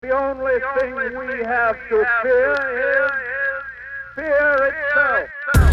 The only thing we have to fear is fear itself.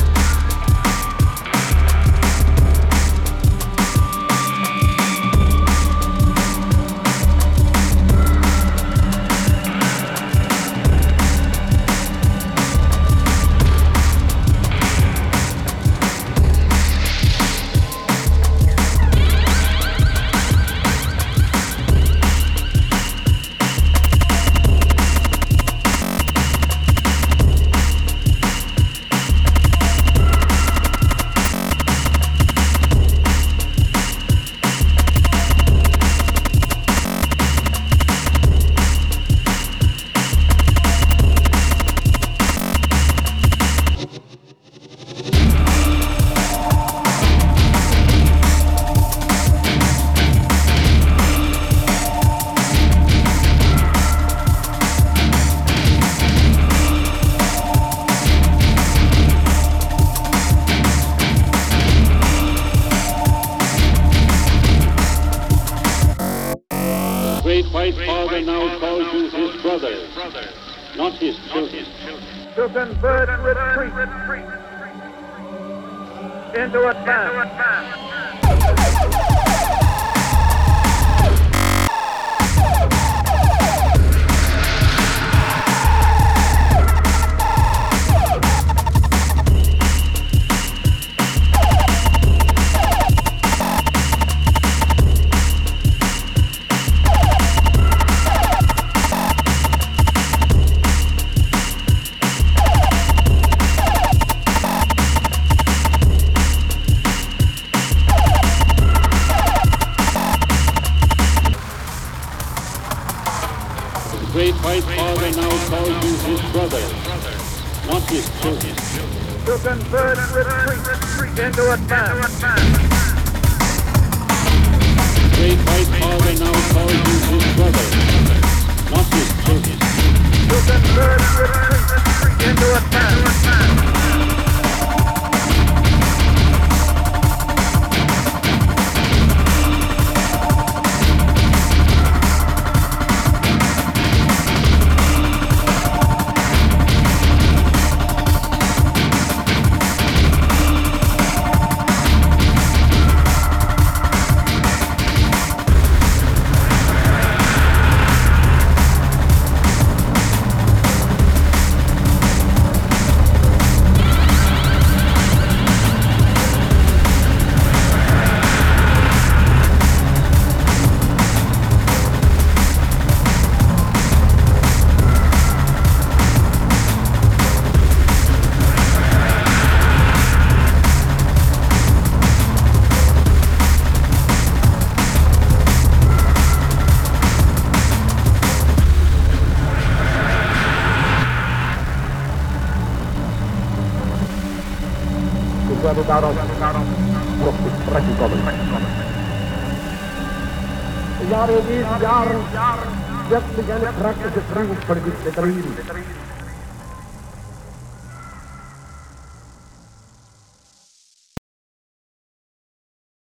Great White Father now calls you his brothers, not his children. To convert retreat into advance. Great White Father now calls you his brothers, not his children. To convert retreat into advance. Great White Father now calls you his brothers, not his children. To convert retreat into advance. Ja, in deze jaren werd een praktische vriend voor dit bedrijf.